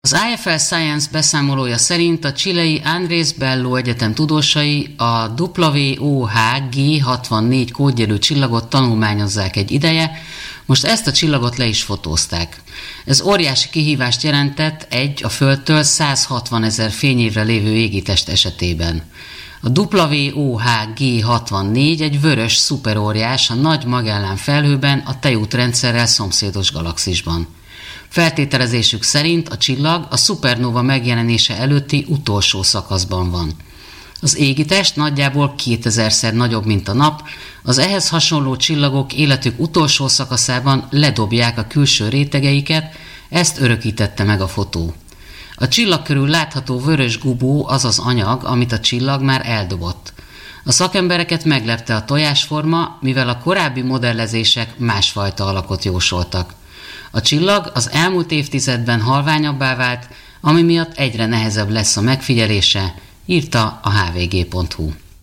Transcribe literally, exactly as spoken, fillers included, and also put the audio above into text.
Az I F L Science beszámolója szerint a chilei Andrés Bello Egyetem tudósai a W O H G hatvannégy kódjelű csillagot tanulmányozzák egy ideje, most ezt a csillagot le is fotózták. Ez óriási kihívást jelentett egy a Földtől száz hatvanezer fényévre lévő égitest esetében. A W O H G hatvannégy egy vörös szuperóriás a Nagy Magellán felhőben a Tejútrendszerrel szomszédos galaxisban. Feltételezésük szerint a csillag a szupernóva megjelenése előtti utolsó szakaszban van. Az égitest nagyjából kétezerszer nagyobb, mint a Nap, az ehhez hasonló csillagok életük utolsó szakaszában ledobják a külső rétegeiket, ezt örökítette meg a fotó. A csillag körül látható vörös gubó az az anyag, amit a csillag már eldobott. A szakembereket meglepte a tojásforma, mivel a korábbi modellezések másfajta alakot jósoltak. A csillag az elmúlt évtizedben halványabbá vált, ami miatt egyre nehezebb lesz a megfigyelése, írta a H V G pont Hu.